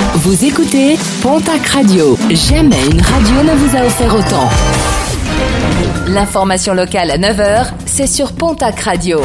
Vous écoutez Pontac Radio. Jamais une radio ne vous a offert autant. L'information locale à 9h, c'est sur Pontac Radio.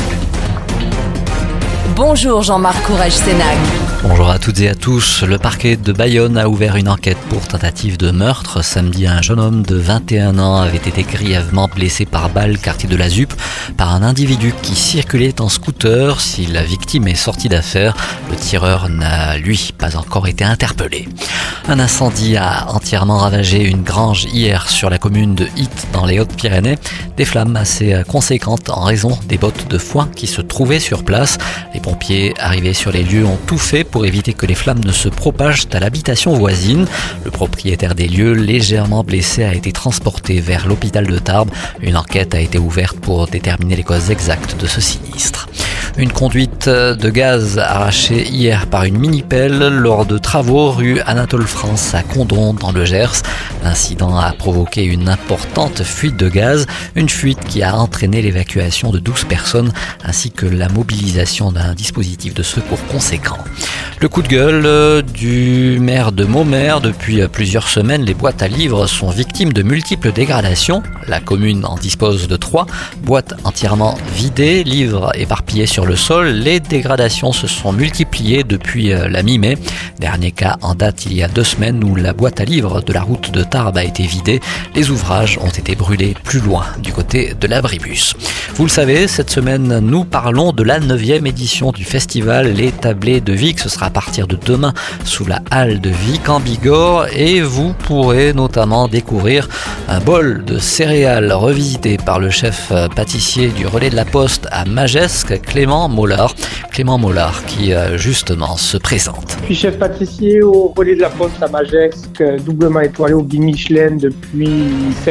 Bonjour Jean-Marc Courage-Sénac. Bonjour à toutes et à tous. Le parquet de Bayonne a ouvert une enquête pour tentative de meurtre. Samedi, un jeune homme de 21 ans avait été grièvement blessé par balle, quartier de la Zup, par un individu qui circulait en scooter. Si la victime est sortie d'affaire, le tireur n'a, lui, pas encore été interpellé. Un incendie a entièrement ravagé une grange hier sur la commune de Hitte, dans les Hautes-Pyrénées. Des flammes assez conséquentes en raison des bottes de foin qui se trouvaient sur place. Les pompiers arrivés sur les lieux ont tout fait pour éviter que les flammes ne se propagent à l'habitation voisine. Le propriétaire des lieux, légèrement blessé, a été transporté vers l'hôpital de Tarbes. Une enquête a été ouverte pour déterminer les causes exactes de ce sinistre. Une conduite de gaz arrachée hier par une mini-pelle lors de travaux rue Anatole France à Condom dans le Gers. L'incident a provoqué une importante fuite de gaz, une fuite qui a entraîné l'évacuation de 12 personnes ainsi que la mobilisation d'un dispositif de secours conséquent. Le coup de gueule du maire de Maumere. Depuis plusieurs semaines, les boîtes à livres sont victimes de multiples dégradations. La commune en dispose de 3 boîtes entièrement vidées, livres éparpillés sur le sol. Les dégradations se sont multipliées depuis la mi-mai. Dernier cas en date il y a 2 semaines où la boîte à livres de la route de Tarbes a été vidée. Les ouvrages ont été brûlés plus loin, du côté de l'Abribus. Vous le savez, cette semaine, nous parlons de la 9e édition du festival Les Tablés de Vic. Ce sera à partir de demain sous la halle de Vic en Bigorre et vous pourrez notamment découvrir un bol de céréales revisité par le chef pâtissier du Relais de la Poste à Magesque, Clément Mollard. Clément Mollard qui justement se présente. Je suis chef pâtissier au Relais de la Poste à Magesque, doublement étoilé au guide Michelin depuis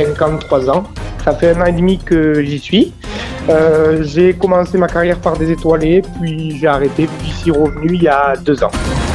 53 ans. Ça fait 1 an et demi que j'y suis. J'ai commencé ma carrière par des étoilés, puis j'ai arrêté, puis j'y suis revenu il y a 2 ans.